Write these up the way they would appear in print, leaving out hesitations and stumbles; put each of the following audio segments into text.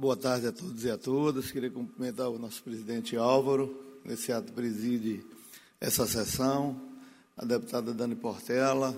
Boa tarde a todos e a todas. Queria cumprimentar o nosso presidente Álvaro, nesse ato preside essa sessão, a deputada Dani Portela,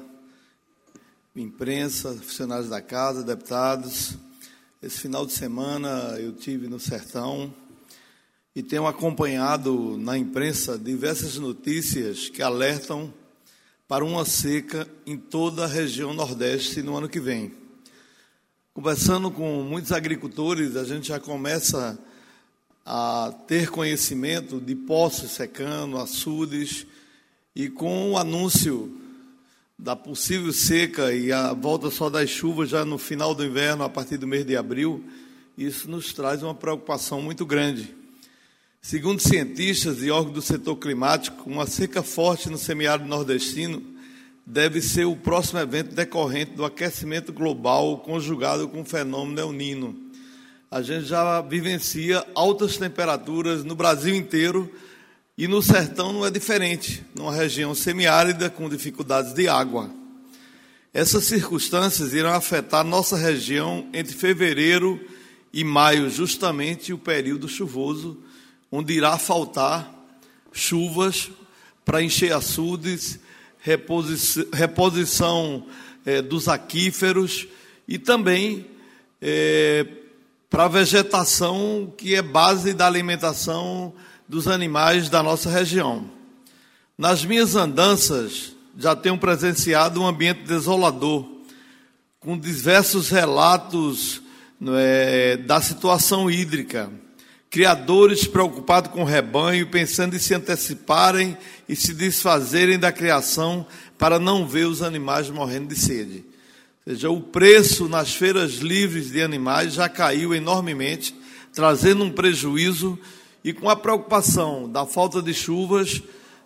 imprensa, funcionários da casa, deputados. Esse final de semana eu tive no Sertão e tenho acompanhado na imprensa diversas notícias que alertam para uma seca em toda a região Nordeste no ano que vem. Conversando com muitos agricultores, a gente já começa a ter conhecimento de poços secando, açudes, e com o anúncio da possível seca e a volta só das chuvas já no final do inverno, a partir do mês de abril, isso nos traz uma preocupação muito grande. Segundo cientistas e órgãos do setor climático, uma seca forte no semiárido nordestino deve ser o próximo evento decorrente do aquecimento global conjugado com o fenômeno El Niño. A gente já vivencia altas temperaturas no Brasil inteiro e no sertão não é diferente, numa região semiárida com dificuldades de água. Essas circunstâncias irão afetar nossa região entre fevereiro e maio, justamente o período chuvoso, onde irá faltar chuvas para encher açudes, reposição dos aquíferos e também para a vegetação, que é base da alimentação dos animais da nossa região. Nas minhas andanças, já tenho presenciado um ambiente desolador, com diversos relatos da situação hídrica. Criadores preocupados com o rebanho, pensando em se anteciparem e se desfazerem da criação para não ver os animais morrendo de sede. Ou seja, o preço nas feiras livres de animais já caiu enormemente, trazendo um prejuízo, e com a preocupação da falta de chuvas,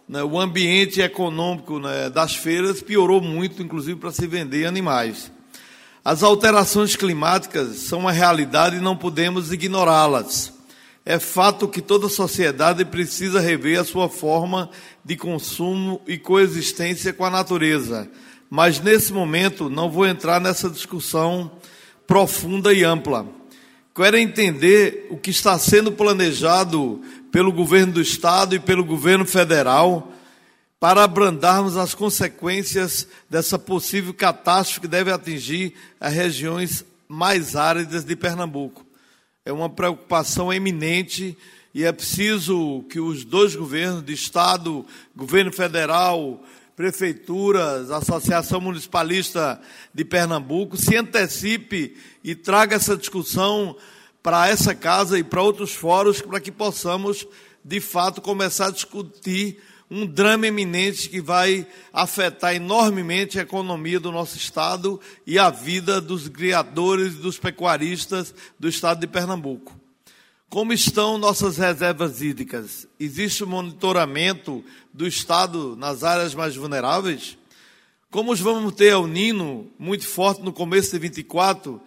o ambiente econômico das feiras piorou muito, inclusive para se vender animais. As alterações climáticas são uma realidade e não podemos ignorá-las. É fato que toda sociedade precisa rever a sua forma de consumo e coexistência com a natureza. Mas, nesse momento, não vou entrar nessa discussão profunda e ampla. Quero entender o que está sendo planejado pelo governo do Estado e pelo governo federal para abrandarmos as consequências dessa possível catástrofe que deve atingir as regiões mais áridas de Pernambuco. É uma preocupação eminente e é preciso que os dois governos de Estado, governo federal, prefeituras, Associação Municipalista de Pernambuco, se antecipe e traga essa discussão para essa casa e para outros fóruns, para que possamos, de fato, começar a discutir um drama eminente que vai afetar enormemente a economia do nosso Estado e a vida dos criadores e dos pecuaristas do Estado de Pernambuco. Como estão nossas reservas hídricas? Existe um monitoramento do Estado nas áreas mais vulneráveis? Como vamos ter El Niño muito forte no começo de 24,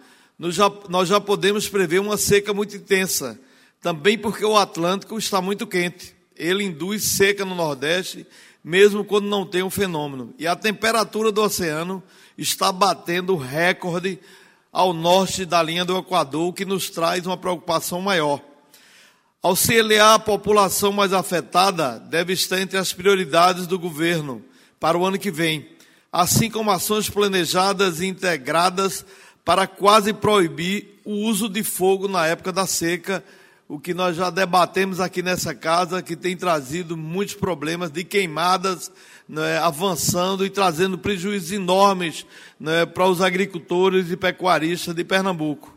nós já podemos prever uma seca muito intensa, também porque o Atlântico está muito quente. Ele induz seca no Nordeste, mesmo quando não tem um fenômeno. E a temperatura do oceano está batendo recorde ao norte da linha do Equador, o que nos traz uma preocupação maior. Auxiliar a população mais afetada deve estar entre as prioridades do governo para o ano que vem, assim como ações planejadas e integradas para quase proibir o uso de fogo na época da seca, o que nós já debatemos aqui nessa casa, que tem trazido muitos problemas de queimadas, avançando e trazendo prejuízos enormes para os agricultores e pecuaristas de Pernambuco.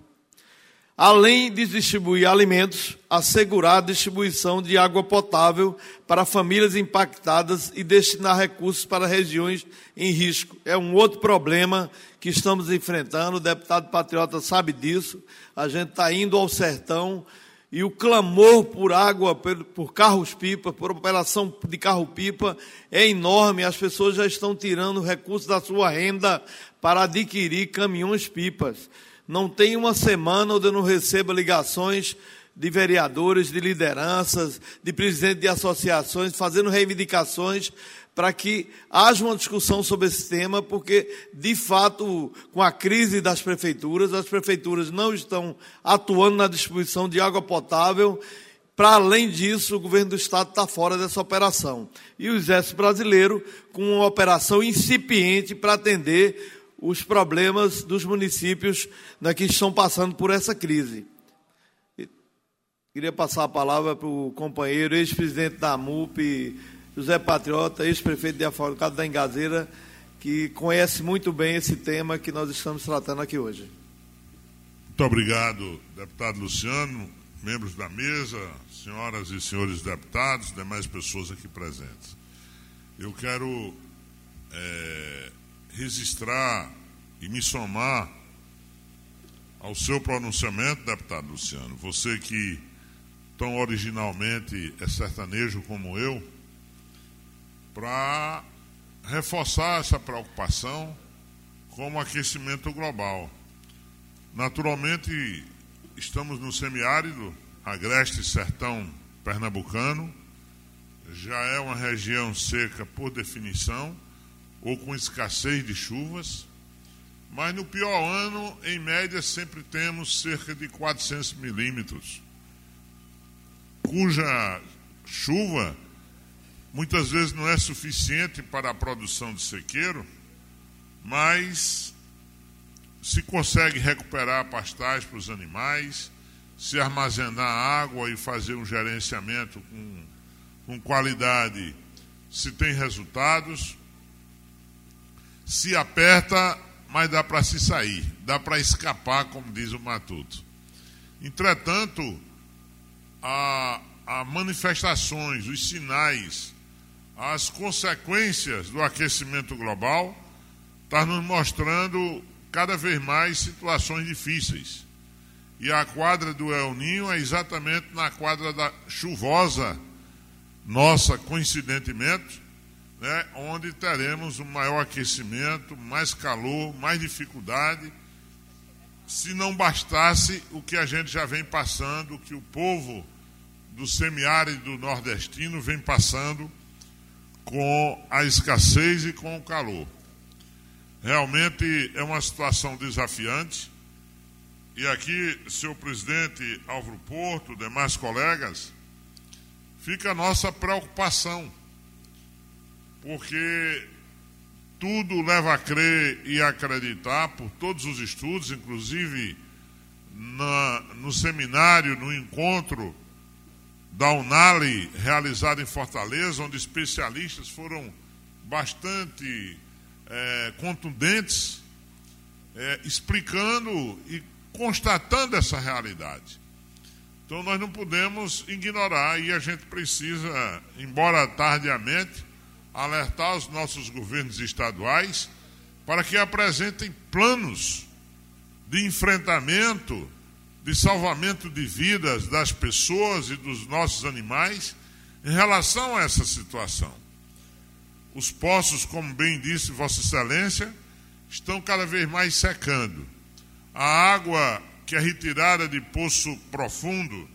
Além de distribuir alimentos, assegurar a distribuição de água potável para famílias impactadas e destinar recursos para regiões em risco. É um outro problema que estamos enfrentando, o deputado patriota sabe disso. A gente está indo ao sertão, e o clamor por água, por carros-pipa, por operação de carro-pipa, é enorme. As pessoas já estão tirando recursos da sua renda para adquirir caminhões-pipas. Não tem uma semana onde eu não receba ligações de vereadores, de lideranças, de presidentes de associações, fazendo reivindicações para que haja uma discussão sobre esse tema, porque, de fato, com a crise das prefeituras, as prefeituras não estão atuando na distribuição de água potável. Para além disso, o governo do Estado está fora dessa operação. E o Exército Brasileiro com uma operação incipiente para atender os problemas dos municípios que estão passando por essa crise. Queria passar a palavra para o companheiro, ex-presidente da MUP, José Patriota, ex-prefeito de Afogado da Engazeira, que conhece muito bem esse tema que nós estamos tratando aqui hoje. Muito obrigado, deputado Luciano, membros da mesa, senhoras e senhores deputados, demais pessoas aqui presentes. Eu quero registrar e me somar ao seu pronunciamento, deputado Luciano. Você que tão originalmente é sertanejo como eu, para reforçar essa preocupação com o aquecimento global. Naturalmente, estamos no semiárido, agreste sertão pernambucano, já é uma região seca por definição, ou com escassez de chuvas, mas no pior ano, em média, sempre temos cerca de 400 milímetros, cuja chuva muitas vezes não é suficiente para a produção de sequeiro, mas se consegue recuperar pastagem para os animais, se armazenar água e fazer um gerenciamento com qualidade, se tem resultados, se aperta, mas dá para se sair, dá para escapar, como diz o Matuto. Entretanto, há manifestações, os sinais, as consequências do aquecimento global estão nos mostrando cada vez mais situações difíceis. E a quadra do El Niño é exatamente na quadra da chuvosa nossa, coincidentemente, né, onde teremos um maior aquecimento, mais calor, mais dificuldade, se não bastasse o que a gente já vem passando, o que o povo do semiárido nordestino vem passando com a escassez e com o calor. Realmente é uma situação desafiante. E aqui, senhor presidente Álvaro Porto, demais colegas, fica a nossa preocupação, porque tudo leva a crer e a acreditar, por todos os estudos, inclusive no seminário, no encontro da Unali, realizado em Fortaleza, onde especialistas foram bastante contundentes, explicando e constatando essa realidade. Então nós não podemos ignorar e a gente precisa, embora tardiamente, alertar os nossos governos estaduais para que apresentem planos de enfrentamento, de salvamento de vidas das pessoas e dos nossos animais em relação a essa situação. Os poços, como bem disse Vossa Excelência, estão cada vez mais secando. A água que é retirada de poço profundo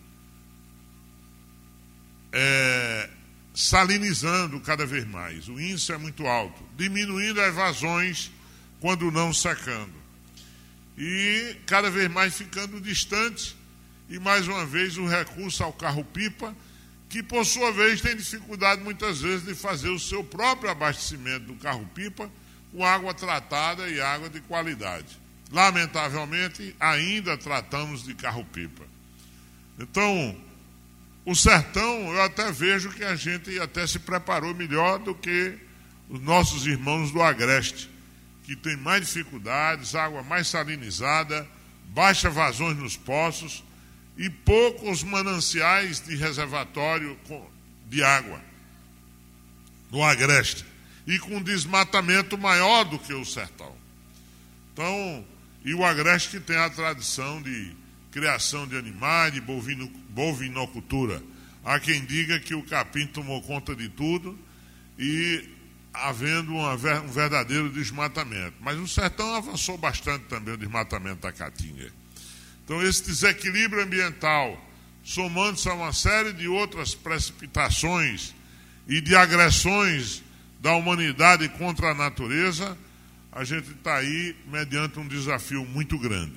salinizando cada vez mais. O índice é muito alto, diminuindo as vazões quando não secando. E cada vez mais ficando distante, e mais uma vez o recurso ao carro-pipa, que por sua vez tem dificuldade muitas vezes de fazer o seu próprio abastecimento do carro-pipa com água tratada e água de qualidade. Lamentavelmente, ainda tratamos de carro-pipa. Então, o sertão, eu até vejo que a gente até se preparou melhor do que os nossos irmãos do Agreste, que tem mais dificuldades, água mais salinizada, baixa vazões nos poços e poucos mananciais de reservatório de água no Agreste, e com desmatamento maior do que o sertão. Então, e o Agreste que tem a tradição de criação de animais, de bovinocultura. Há quem diga que o capim tomou conta de tudo e havendo um verdadeiro desmatamento. Mas o sertão avançou bastante também o desmatamento da caatinga. Então, esse desequilíbrio ambiental somando-se a uma série de outras precipitações e de agressões da humanidade contra a natureza, a gente está aí mediante um desafio muito grande.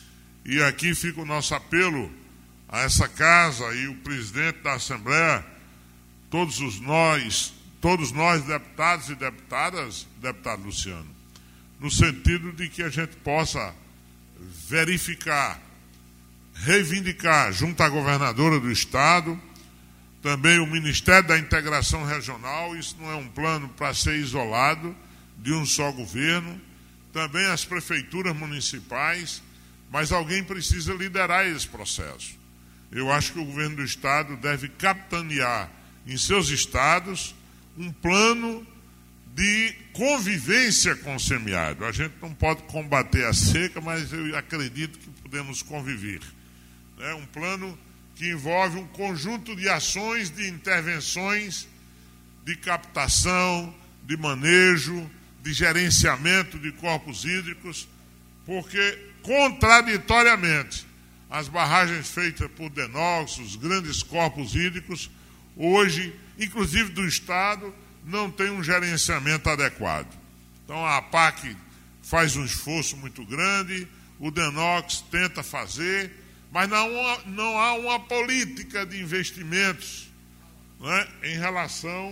E aqui fica o nosso apelo a essa casa e o presidente da Assembleia, todos nós deputados e deputadas, deputado Luciano, no sentido de que a gente possa verificar, reivindicar junto à governadora do Estado, também o Ministério da Integração Regional, isso não é um plano para ser isolado de um só governo, também as prefeituras municipais, mas alguém precisa liderar esse processo. Eu acho que o governo do Estado deve capitanear em seus estados um plano de convivência com o semiárido. A gente não pode combater a seca, mas eu acredito que podemos conviver. É um plano que envolve um conjunto de ações, de intervenções, de captação, de manejo, de gerenciamento de corpos hídricos, porque, contraditoriamente, as barragens feitas por Denox, os grandes corpos hídricos, hoje, inclusive do Estado, não tem um gerenciamento adequado. Então a APAC faz um esforço muito grande, o Denox tenta fazer, mas não há uma política de investimentos, né, em relação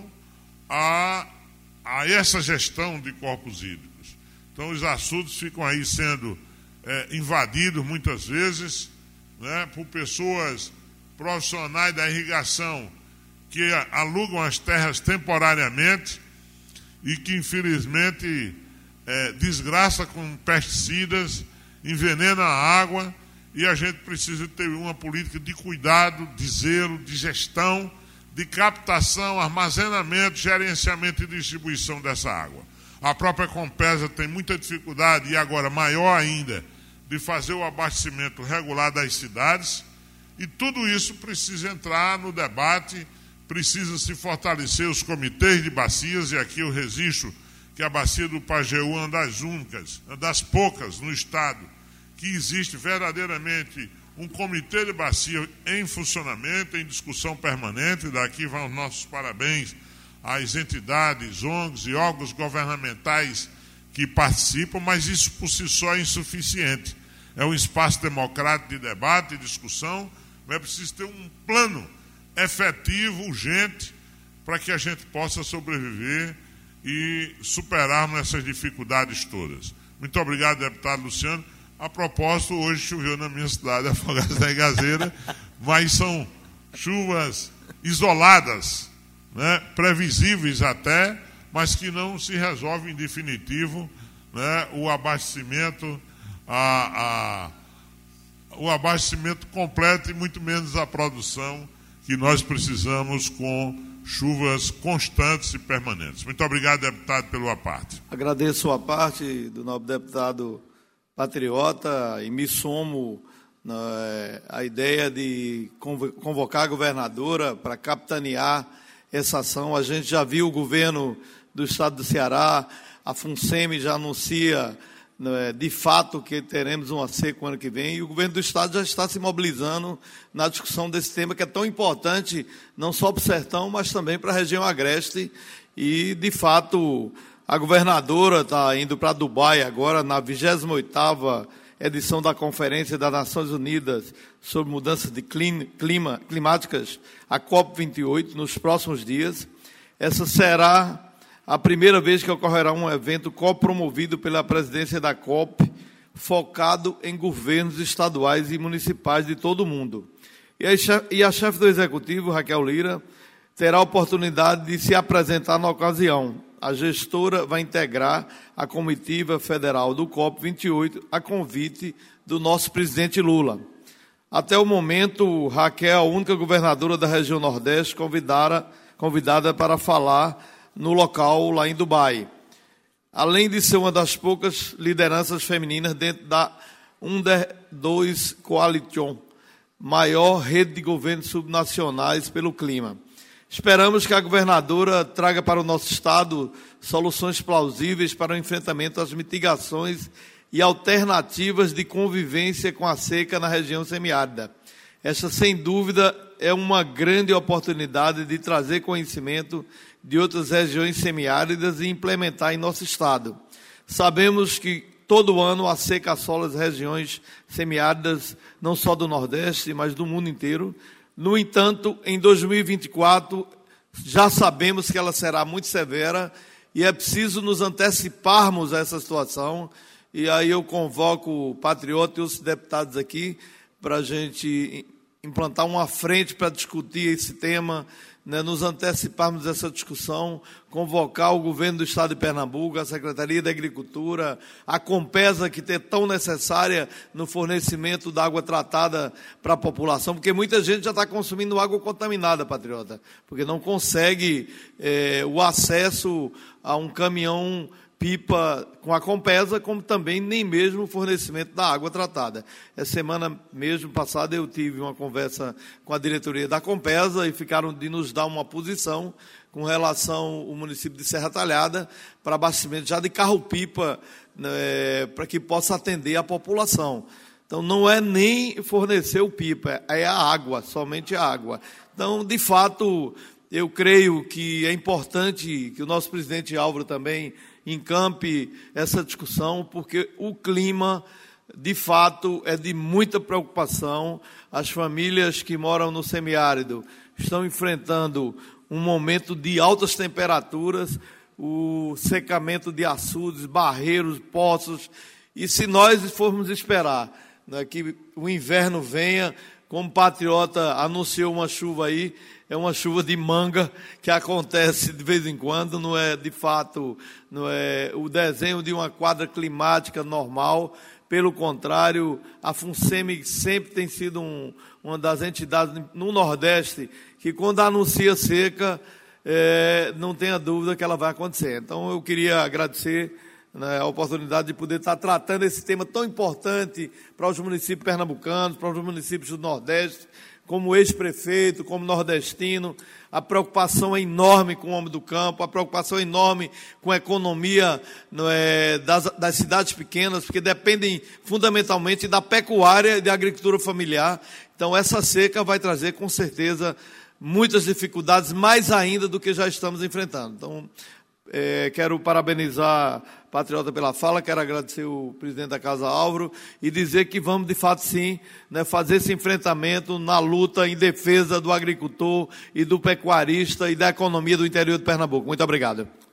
a essa gestão de corpos hídricos. Então os açudes ficam aí sendo invadidos muitas vezes, né, por pessoas profissionais da irrigação que alugam as terras temporariamente e que, infelizmente, desgraça com pesticidas, envenena a água, e a gente precisa ter uma política de cuidado, de zelo, de gestão, de captação, armazenamento, gerenciamento e distribuição dessa água. A própria Compesa tem muita dificuldade, e agora maior ainda, de fazer o abastecimento regular das cidades, e tudo isso precisa entrar no debate. Precisa se fortalecer os comitês de bacias, e aqui eu registro que a bacia do Pajeú é uma das únicas, uma das poucas no Estado, que existe verdadeiramente um comitê de bacia em funcionamento, em discussão permanente. Daqui vão os nossos parabéns às entidades, ONGs e órgãos governamentais que participam, mas isso por si só é insuficiente. É um espaço democrático de debate e discussão, mas é preciso ter um plano efetivo, urgente, para que a gente possa sobreviver e superarmos essas dificuldades todas. Muito obrigado, deputado Luciano. A propósito, hoje choveu na minha cidade, Afogados da Engazeira, mas são chuvas isoladas, né, previsíveis até, mas que não se resolve em definitivo, né, o abastecimento, o abastecimento completo e muito menos a produção que nós precisamos com chuvas constantes e permanentes. Muito obrigado, deputado, pela parte. Agradeço a parte do nobre deputado patriota e me somo à ideia de convocar a governadora para capitanear essa ação. A gente já viu o governo do Estado do Ceará, a FUNSEMI já anuncia de fato que teremos uma seca o ano que vem, e o governo do Estado já está se mobilizando na discussão desse tema, que é tão importante, não só para o sertão, mas também para a região agreste. E, de fato, a governadora está indo para Dubai agora, na 28ª edição da Conferência das Nações Unidas sobre Mudanças Climáticas, a COP28, nos próximos dias. Essa será a primeira vez que ocorrerá um evento copromovido pela presidência da COP, focado em governos estaduais e municipais de todo o mundo. E a chefe do Executivo, Raquel Lira, terá a oportunidade de se apresentar na ocasião. A gestora vai integrar a comitiva federal do COP28 a convite do nosso presidente Lula. Até o momento, Raquel é a única governadora da região Nordeste convidada para falar no local lá em Dubai, além de ser uma das poucas lideranças femininas dentro da UNDER 2 Coalition, maior rede de governos subnacionais pelo clima. Esperamos que a governadora traga para o nosso Estado soluções plausíveis para o enfrentamento às mitigações e alternativas de convivência com a seca na região semiárida. Esta, sem dúvida, é uma grande oportunidade de trazer conhecimento de outras regiões semiáridas e implementar em nosso estado. Sabemos que todo ano a seca assola as regiões semiáridas, não só do Nordeste, mas do mundo inteiro. No entanto, em 2024, já sabemos que ela será muito severa e é preciso nos anteciparmos a essa situação. E aí eu convoco o Patriota e os deputados aqui para a gente implantar uma frente para discutir esse tema, né, nos anteciparmos dessa discussão, convocar o governo do Estado de Pernambuco, a Secretaria da Agricultura, a Compesa, que é tão necessária no fornecimento da água tratada para a população, porque muita gente já está consumindo água contaminada, Patriota, porque não consegue o acesso a um caminhão pipa com a Compesa, como também nem mesmo o fornecimento da água tratada. Essa semana mesmo passada eu tive uma conversa com a diretoria da Compesa e ficaram de nos dar uma posição com relação ao município de Serra Talhada para abastecimento já de carro-pipa, né, para que possa atender a população. Então, não é nem fornecer o pipa, é a água, somente a água. Então, de fato, eu creio que é importante que o nosso presidente Álvaro também encampe essa discussão, porque o clima, de fato, é de muita preocupação. As famílias que moram no semiárido estão enfrentando um momento de altas temperaturas, o secamento de açudes, barreiros, poços, e se nós formos esperar, né, que o inverno venha, como o Patriota anunciou uma chuva aí, é uma chuva de manga que acontece de vez em quando, não é de fato, não é o desenho de uma quadra climática normal. Pelo contrário, a FUNSEMI sempre tem sido uma das entidades no Nordeste que, quando anuncia seca, não tenha dúvida que ela vai acontecer. Então, eu queria agradecer, né, a oportunidade de poder estar tratando esse tema tão importante para os municípios pernambucanos, para os municípios do Nordeste, como ex-prefeito, como nordestino. A preocupação é enorme com o homem do campo, a preocupação é enorme com a economia, das cidades pequenas, porque dependem fundamentalmente da pecuária e da agricultura familiar. Então, essa seca vai trazer, com certeza, muitas dificuldades, mais ainda do que já estamos enfrentando. Então, quero parabenizar o Patriota pela fala, quero agradecer o presidente da Casa Álvaro e dizer que vamos, de fato, sim, né, fazer esse enfrentamento na luta em defesa do agricultor e do pecuarista e da economia do interior de Pernambuco. Muito obrigado.